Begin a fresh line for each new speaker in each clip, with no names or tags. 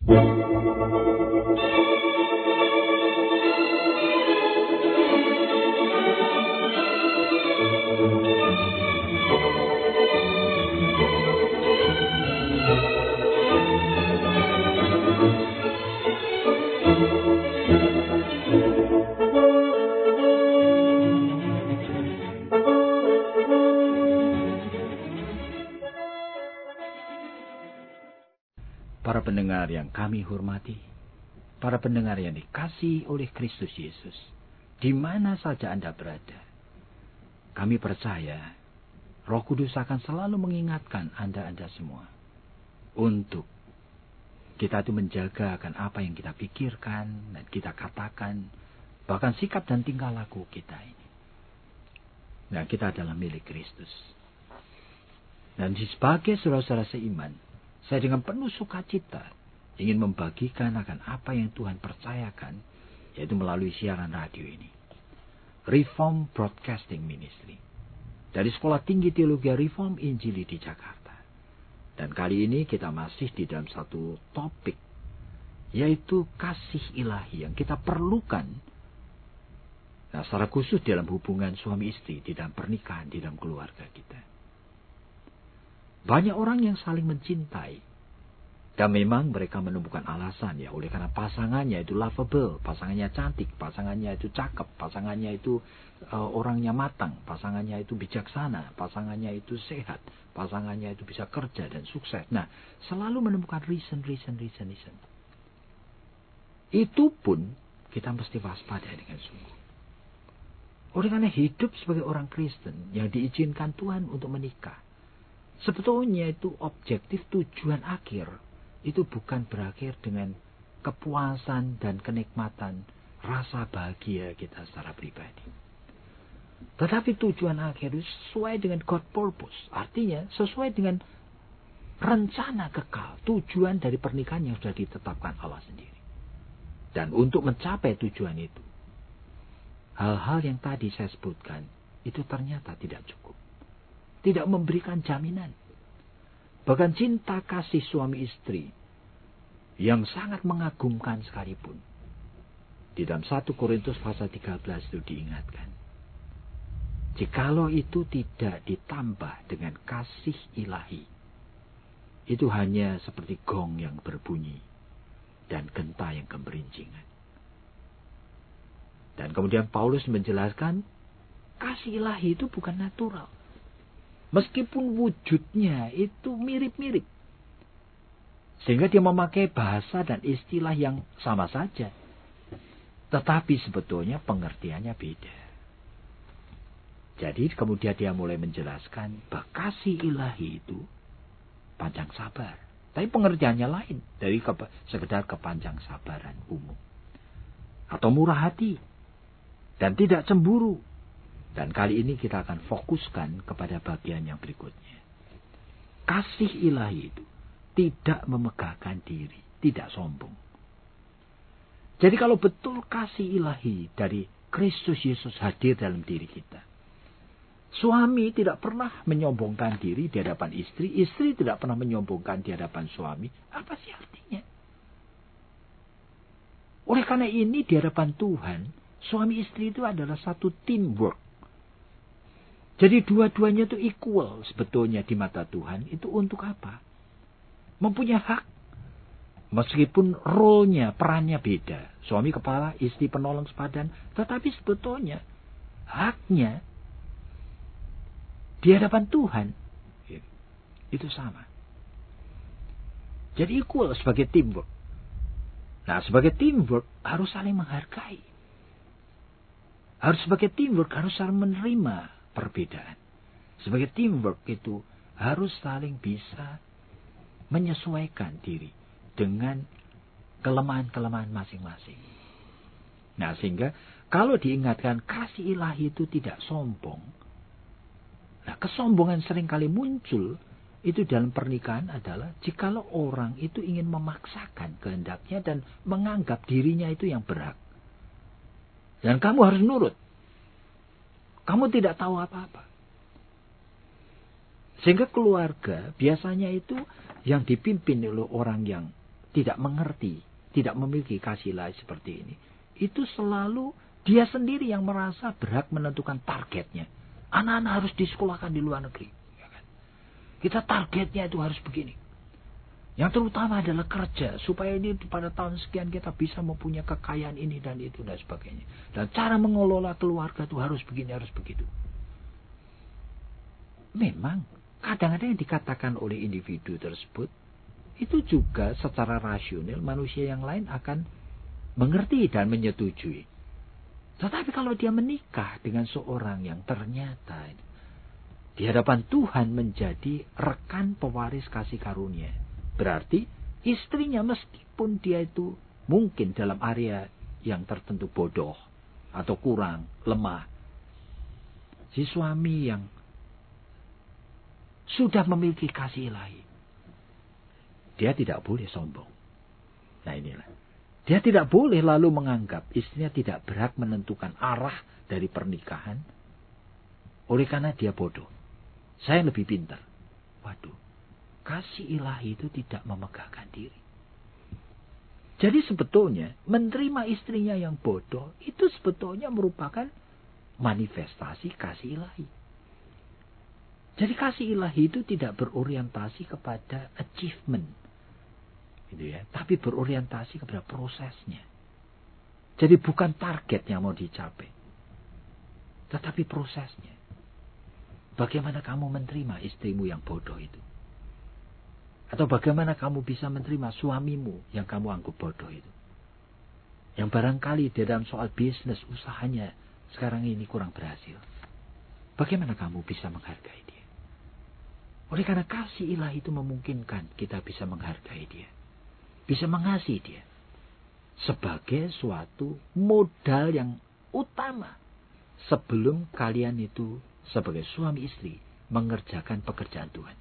Para pendengar yang kami hormati, para pendengar yang dikasihi oleh Kristus Yesus, di mana saja Anda berada, kami percaya Roh Kudus akan selalu mengingatkan Anda semua untuk kita itu menjaga akan apa yang kita pikirkan dan kita katakan, bahkan sikap dan tingkah laku kita ini. Nah, kita adalah milik Kristus. Dan sebagai saudara-saudara seiman, saya dengan penuh sukacita ingin membagikan akan apa yang Tuhan percayakan, yaitu melalui siaran radio ini. Reform Broadcasting Ministry. Dari Sekolah Tinggi Teologi Reform Injili di Jakarta. Dan kali ini kita masih di dalam satu topik, yaitu kasih ilahi yang kita perlukan. Nah, secara khusus dalam hubungan suami istri, di dalam pernikahan, di dalam keluarga kita. Banyak orang yang saling mencintai. Dan memang mereka menemukan alasan ya. Oleh karena pasangannya itu lovable. Pasangannya cantik. Pasangannya itu cakep. Pasangannya itu orangnya matang. Pasangannya itu bijaksana. Pasangannya itu sehat. Pasangannya itu bisa kerja dan sukses. Nah, selalu menemukan reason. Itu pun kita mesti waspada dengan sungguh. Oleh karena hidup sebagai orang Kristen yang diizinkan Tuhan untuk menikah. Sebetulnya itu objektif tujuan akhir. Itu bukan berakhir dengan kepuasan dan kenikmatan rasa bahagia kita secara pribadi. Tetapi tujuan akhir itu sesuai dengan God purpose. Artinya sesuai dengan rencana kekal. Tujuan dari pernikahan yang sudah ditetapkan Allah sendiri. Dan untuk mencapai tujuan itu, hal-hal yang tadi saya sebutkan itu ternyata tidak cukup. Tidak memberikan jaminan. Bahkan cinta kasih suami istri yang sangat mengagumkan sekalipun. Di dalam 1 Korintus pasal 13 itu diingatkan. Jikalau itu tidak ditambah dengan kasih ilahi, itu hanya seperti gong yang berbunyi dan genta yang gemerincingan. Dan kemudian Paulus menjelaskan, kasih ilahi itu bukan natural. Meskipun wujudnya itu mirip-mirip. Sehingga dia memakai bahasa dan istilah yang sama saja. Tetapi sebetulnya pengertiannya beda. Jadi kemudian dia mulai menjelaskan bahwa kasih ilahi itu panjang sabar. Tapi pengertiannya lain dari sekedar kepanjang sabaran umum. Atau murah hati. Dan tidak cemburu. Dan kali ini kita akan fokuskan kepada bagian yang berikutnya. Kasih ilahi itu tidak memegahkan diri, tidak sombong. Jadi kalau betul kasih ilahi dari Kristus Yesus hadir dalam diri kita, suami tidak pernah menyombongkan diri di hadapan istri, istri tidak pernah menyombongkan di hadapan suami, apa sih artinya? Oleh karena ini di hadapan Tuhan, suami istri itu adalah satu teamwork. Jadi dua-duanya itu equal sebetulnya di mata Tuhan. Itu untuk apa? Mempunyai hak. Meskipun role-nya, perannya beda. Suami kepala, istri penolong sepadan. Tetapi sebetulnya haknya di hadapan Tuhan itu sama. Jadi equal sebagai teamwork. Nah, sebagai teamwork harus saling menghargai. Harus sebagai teamwork harus saling menerima perbedaan. Sebagai teamwork itu harus saling bisa menyesuaikan diri dengan kelemahan-kelemahan masing-masing. Nah, sehingga kalau diingatkan kasih ilahi itu tidak sombong. Nah, kesombongan seringkali muncul itu dalam pernikahan adalah jikalau orang itu ingin memaksakan kehendaknya dan menganggap dirinya itu yang berhak. Dan kamu harus nurut. Kamu tidak tahu apa-apa. Sehingga keluarga biasanya itu yang dipimpin oleh orang yang tidak mengerti, tidak memiliki kasih ilahi seperti ini, itu selalu dia sendiri yang merasa berhak menentukan targetnya. Anak-anak harus disekolahkan di luar negeri. Ya kan? Kita targetnya itu harus begini. Yang terutama adalah kerja, supaya ini pada tahun sekian kita bisa mempunyai kekayaan ini dan itu dan sebagainya. Dan cara mengelola keluarga itu harus begini, harus begitu. Memang, kadang-kadang yang dikatakan oleh individu tersebut, itu juga secara rasional manusia yang lain akan mengerti dan menyetujui. Tetapi kalau dia menikah dengan seorang yang ternyata di hadapan Tuhan menjadi rekan pewaris kasih karunia, berarti istrinya meskipun dia itu mungkin dalam area yang tertentu bodoh atau kurang, lemah, si suami yang sudah memiliki kasih ilahi, dia tidak boleh sombong. Nah inilah. Dia tidak boleh lalu menganggap istrinya tidak berhak menentukan arah dari pernikahan. Oleh karena dia bodoh. Saya lebih pintar. Waduh. Kasih ilahi itu tidak memegahkan diri. Jadi sebetulnya menerima istrinya yang bodoh itu sebetulnya merupakan manifestasi kasih ilahi. Jadi kasih ilahi itu tidak berorientasi kepada achievement. Gitu ya, tapi berorientasi kepada prosesnya. Jadi bukan target yang mau dicapai, tetapi prosesnya. Bagaimana kamu menerima istrimu yang bodoh itu? Atau bagaimana kamu bisa menerima suamimu yang kamu anggap bodoh itu? Yang barangkali di dalam soal bisnis usahanya sekarang ini kurang berhasil. Bagaimana kamu bisa menghargai dia? Oleh karena kasih ilahi itu memungkinkan kita bisa menghargai dia. Bisa mengasihi dia sebagai suatu modal yang utama sebelum kalian itu sebagai suami istri mengerjakan pekerjaan Tuhan.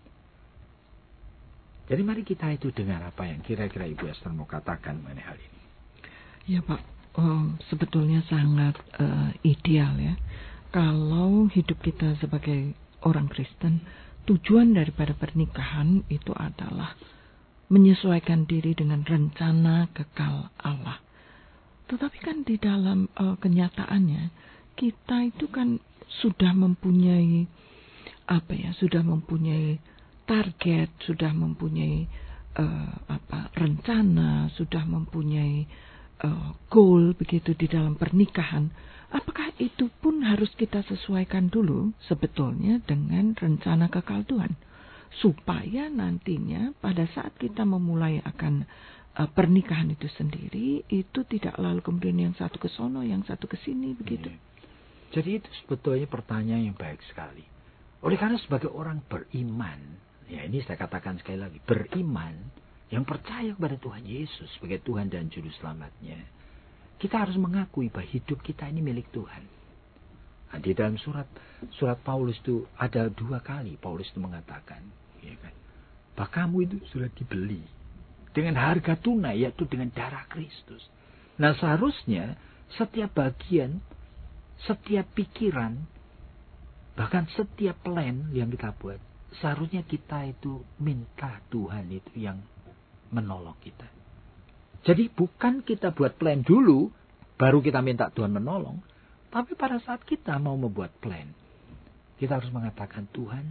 Jadi mari kita itu dengar apa yang kira-kira Ibu Esther mau katakan mengenai hal ini.
Ya Pak, sebetulnya sangat ideal ya kalau hidup kita sebagai orang Kristen, tujuan daripada pernikahan itu adalah menyesuaikan diri dengan rencana kekal Allah. Tetapi kan di dalam kenyataannya kita itu kan sudah mempunyai sudah mempunyai target, sudah mempunyai rencana, sudah mempunyai goal begitu di dalam pernikahan. Apakah itu pun harus kita sesuaikan dulu sebetulnya dengan rencana kekal Tuhan? Supaya nantinya pada saat kita memulai akan pernikahan itu sendiri, itu tidak lalu kemudian yang satu ke sono, yang satu ke sini begitu.
Jadi itu sebetulnya pertanyaan yang baik sekali. Oleh karena sebagai orang beriman, ya ini saya katakan sekali lagi, beriman yang percaya kepada Tuhan Yesus sebagai Tuhan dan Juru Selamatnya, kita harus mengakui bahwa hidup kita ini milik Tuhan. Nah, di dalam surat Paulus itu ada 2 kali Paulus itu mengatakan, ya kan, bahwa kamu itu sudah dibeli dengan harga tunai, yaitu dengan darah Kristus. Nah seharusnya setiap bagian, setiap pikiran, bahkan setiap plan yang kita buat, seharusnya kita itu minta Tuhan itu yang menolong kita. Jadi bukan kita buat plan dulu, baru kita minta Tuhan menolong. Tapi pada saat kita mau membuat plan, kita harus mengatakan, Tuhan,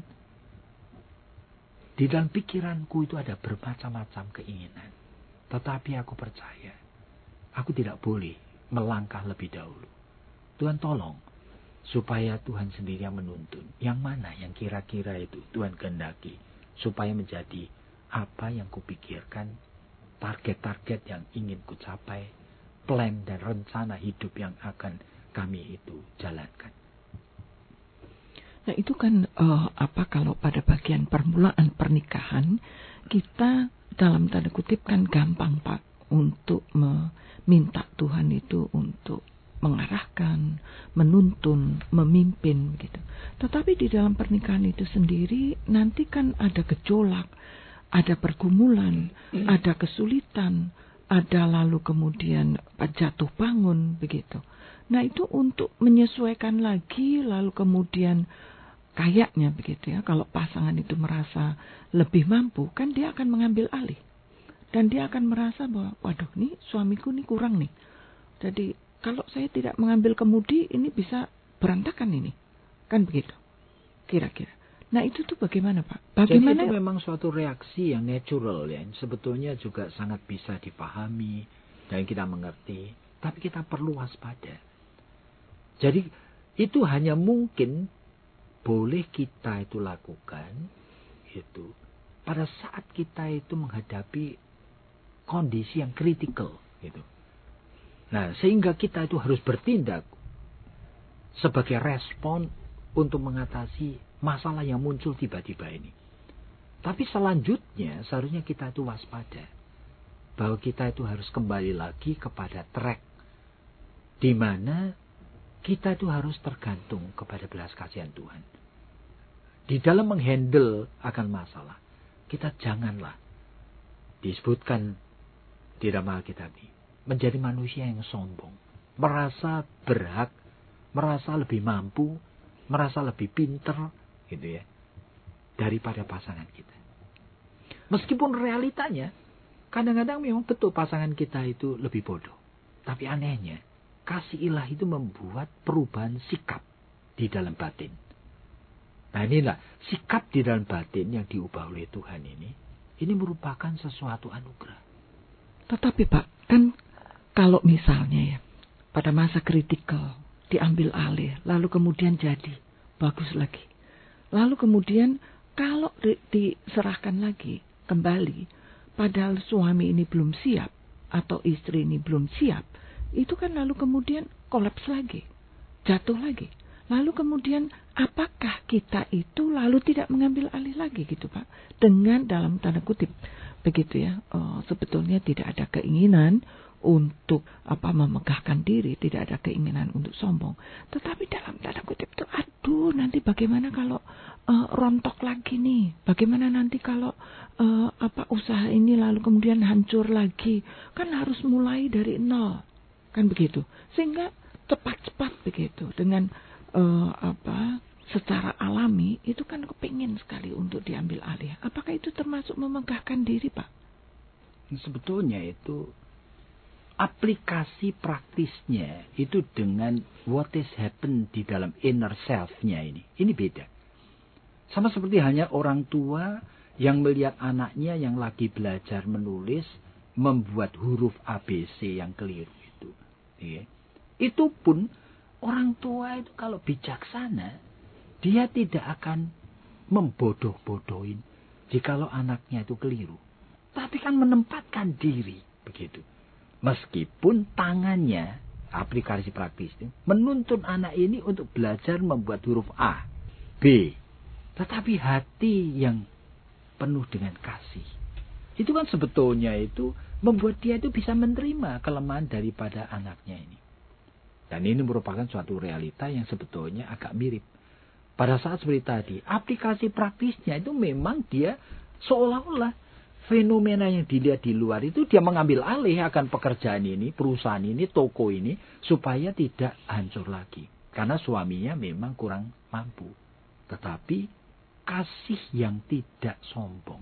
di dalam pikiranku itu ada bermacam-macam keinginan. Tetapi aku percaya, aku tidak boleh melangkah lebih dahulu. Tuhan tolong, supaya Tuhan sendiri yang menuntun. Yang mana yang kira-kira itu Tuhan kehendaki, supaya menjadi apa yang kupikirkan, target-target yang ingin kucapai, plan dan rencana hidup yang akan kami itu jalankan.
Nah itu kan kalau pada bagian permulaan pernikahan kita dalam tanda kutip kan gampang Pak untuk meminta Tuhan itu untuk mengarahkan, menuntun, memimpin gitu. Tetapi di dalam pernikahan itu sendiri nanti kan ada gejolak, ada pergumulan, ada kesulitan, ada lalu kemudian jatuh bangun begitu. Nah itu untuk menyesuaikan lagi lalu kemudian kayaknya begitu ya, kalau pasangan itu merasa lebih mampu kan dia akan mengambil alih. Dan dia akan merasa bahwa, waduh, nih suamiku nih kurang nih. Jadi kalau saya tidak mengambil kemudi, ini bisa berantakan ini. Kan begitu, kira-kira. Nah itu tuh bagaimana Pak? Bagaimana?
Jadi itu memang suatu reaksi yang natural ya. Sebetulnya juga sangat bisa dipahami dan kita mengerti. Tapi kita perlu waspada. Jadi itu hanya mungkin boleh kita itu lakukan itu pada saat kita itu menghadapi kondisi yang kritikal gitu. Nah, sehingga kita itu harus bertindak sebagai respon untuk mengatasi masalah yang muncul tiba-tiba ini. Tapi selanjutnya seharusnya kita itu waspada bahwa kita itu harus kembali lagi kepada track di mana kita itu harus tergantung kepada belas kasihan Tuhan. Di dalam menghandle akan masalah, kita janganlah disebutkan di dalam Alkitab ini menjadi manusia yang sombong, merasa berhak, merasa lebih mampu, merasa lebih pinter, gitu ya, daripada pasangan kita. Meskipun realitanya, kadang-kadang memang betul pasangan kita itu lebih bodoh. Tapi anehnya, kasih ilahi itu membuat perubahan sikap di dalam batin. Nah inilah, sikap di dalam batin yang diubah oleh Tuhan ini merupakan sesuatu anugerah.
Tetapi Pak, kan kalau misalnya ya, pada masa kritikal diambil alih, lalu kemudian jadi bagus lagi. Lalu kemudian kalau diserahkan lagi kembali, padahal suami ini belum siap atau istri ini belum siap, itu kan lalu kemudian kolaps lagi, jatuh lagi. Lalu kemudian apakah kita itu lalu tidak mengambil alih lagi gitu Pak? Dengan dalam tanda kutip begitu ya, sebetulnya tidak ada keinginan untuk memegahkan diri, tidak ada keinginan untuk sombong. Tetapi dalam tanda kutip itu, aduh nanti bagaimana kalau rontok lagi nih? Bagaimana nanti kalau usaha ini lalu kemudian hancur lagi? Kan harus mulai dari nol, kan begitu? Sehingga cepat-cepat begitu dengan secara alami itu kan kepingin sekali untuk diambil alih. Apakah itu termasuk memegahkan diri Pak?
Sebetulnya itu aplikasi praktisnya itu dengan what is happen di dalam inner self-nya ini beda. Sama seperti hanya orang tua yang melihat anaknya yang lagi belajar menulis membuat huruf ABC yang keliru itu. Ya. Itu pun orang tua itu kalau bijaksana, dia tidak akan membodoh-bodohin jikalau anaknya itu keliru. Tapi kan menempatkan diri begitu. Meskipun tangannya, aplikasi praktis itu, menuntun anak ini untuk belajar membuat huruf A, B. Tetapi hati yang penuh dengan kasih. Itu kan sebetulnya itu membuat dia itu bisa menerima kelemahan daripada anaknya ini. Dan ini merupakan suatu realita yang sebetulnya agak mirip. Pada saat seperti tadi, aplikasi praktisnya itu memang dia seolah-olah fenomena yang dilihat di luar itu dia mengambil alih akan pekerjaan ini, perusahaan ini, toko ini, supaya tidak hancur lagi. Karena suaminya memang kurang mampu. Tetapi kasih yang tidak sombong.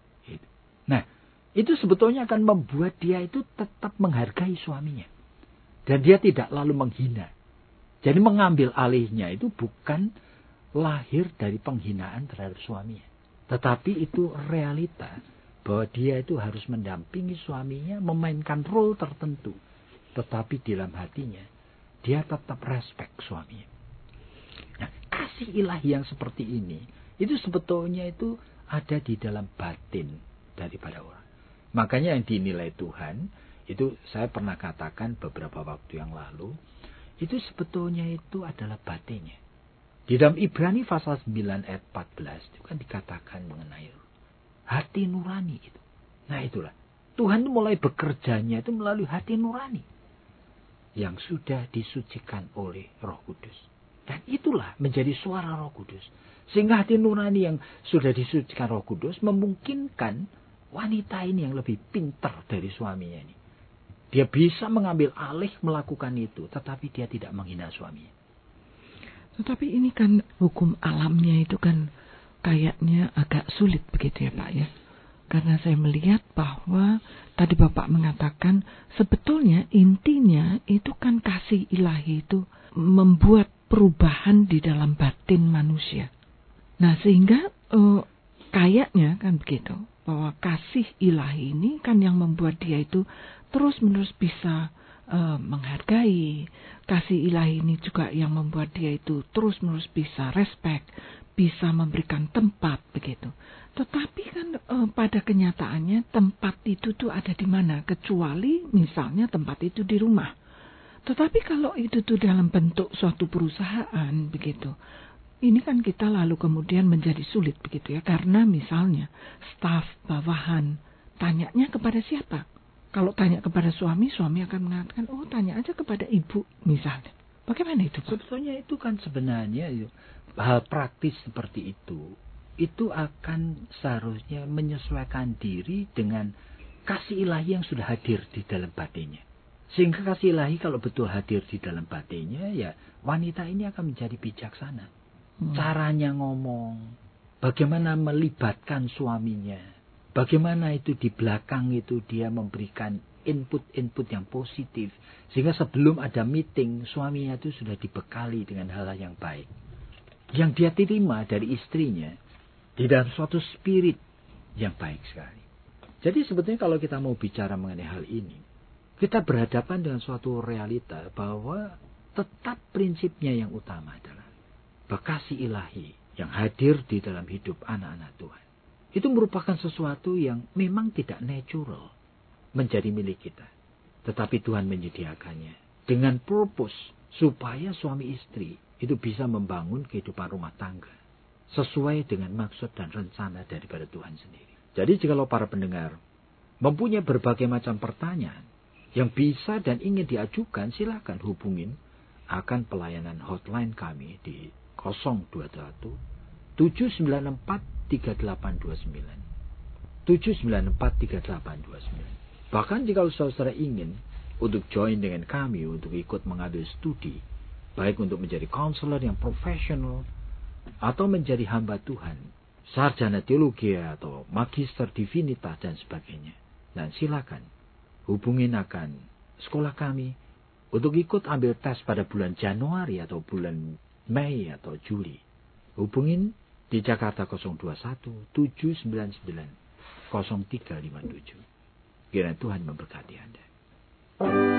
Nah, itu sebetulnya akan membuat dia itu tetap menghargai suaminya. Dan dia tidak lalu menghina. Jadi mengambil alihnya itu bukan lahir dari penghinaan terhadap suaminya. Tetapi itu realita bahwa dia itu harus mendampingi suaminya, memainkan role tertentu. Tetapi di dalam hatinya, dia tetap respect suaminya. Nah, kasih ilahi yang seperti ini, itu sebetulnya itu ada di dalam batin daripada orang. Makanya yang dinilai Tuhan, itu saya pernah katakan beberapa waktu yang lalu, itu sebetulnya itu adalah batinnya. Di dalam Ibrani pasal 9 ayat 14 itu kan dikatakan mengenai hati nurani itu. Nah itulah, Tuhan mulai bekerjanya itu melalui hati nurani yang sudah disucikan oleh Roh Kudus. Dan itulah menjadi suara Roh Kudus. Sehingga hati nurani yang sudah disucikan Roh Kudus memungkinkan wanita ini yang lebih pintar dari suaminya ini. Dia bisa mengambil alih melakukan itu, tetapi dia tidak menghina suaminya.
Tetapi ini kan hukum alamnya itu kan kayaknya agak sulit begitu ya Pak ya. Karena saya melihat bahwa tadi Bapak mengatakan sebetulnya intinya itu kan kasih ilahi itu membuat perubahan di dalam batin manusia. Nah sehingga kayaknya kan begitu, bahwa kasih ilahi ini kan yang membuat dia itu terus-menerus bisa menghargai. Kasih ilahi ini juga yang membuat dia itu terus-menerus bisa respect, bisa memberikan tempat begitu. Tetapi kan pada kenyataannya tempat itu tuh ada di mana? Kecuali misalnya tempat itu di rumah. Tetapi kalau itu tuh dalam bentuk suatu perusahaan begitu, ini kan kita lalu kemudian menjadi sulit begitu ya. Karena misalnya staf bawahan tanyanya kepada siapa? Kalau tanya kepada suami, suami akan mengatakan, oh tanya aja kepada ibu misalnya. Bagaimana itu Pak?
Sebetulnya itu kan sebenarnya hal praktis seperti itu akan seharusnya menyesuaikan diri dengan kasih ilahi yang sudah hadir di dalam batinnya. Sehingga kasih ilahi kalau betul hadir di dalam batinnya, ya wanita ini akan menjadi bijaksana. Caranya ngomong, bagaimana melibatkan suaminya, bagaimana itu di belakang itu dia memberikan input-input yang positif. Sehingga sebelum ada meeting, suaminya itu sudah dibekali dengan hal-hal yang baik. Yang dia terima dari istrinya di dalam suatu spirit yang baik sekali. Jadi sebetulnya kalau kita mau bicara mengenai hal ini, kita berhadapan dengan suatu realita bahwa tetap prinsipnya yang utama adalah kasih ilahi yang hadir di dalam hidup anak-anak Tuhan. Itu merupakan sesuatu yang memang tidak natural menjadi milik kita. Tetapi Tuhan menyediakannya dengan purpose supaya suami istri itu bisa membangun kehidupan rumah tangga sesuai dengan maksud dan rencana daripada Tuhan sendiri. Jadi jikalau para pendengar mempunyai berbagai macam pertanyaan yang bisa dan ingin diajukan, silakan hubungin akan pelayanan hotline kami di 021 794 3829 794 3829. Bahkan jika saudara ingin untuk join dengan kami untuk ikut mengambil studi, baik untuk menjadi konselor yang profesional atau menjadi hamba Tuhan, sarjana teologi atau magister divinitas dan sebagainya, dan silakan hubungin akan sekolah kami untuk ikut ambil tes pada bulan Januari atau bulan Mei atau Juli. Hubungin di Jakarta 021 799 0357. Kiranya Tuhan memberkati Anda.